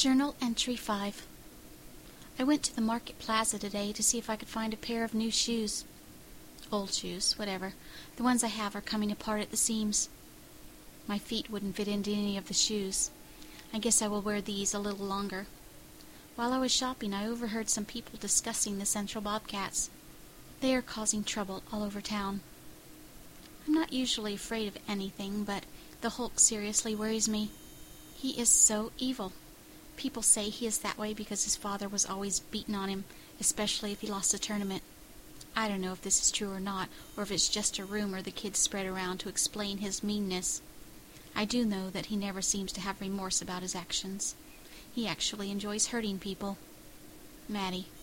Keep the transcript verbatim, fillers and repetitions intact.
Journal Entry five. I went to the Market Plaza today to see if I could find a pair of new shoes. Old shoes, whatever. The ones I have are coming apart at the seams. My feet wouldn't fit into any of the shoes. I guess I will wear these a little longer. While I was shopping, I overheard some people discussing the Central Bobcats. They are causing trouble all over town. I'm not usually afraid of anything, but the Hulk seriously worries me. He is so evil. People say he is that way because his father was always beating on him, especially if he lost a tournament. I don't know if this is true or not, or if it's just a rumor the kids spread around to explain his meanness. I do know that he never seems to have remorse about his actions. He actually enjoys hurting people. Maddie.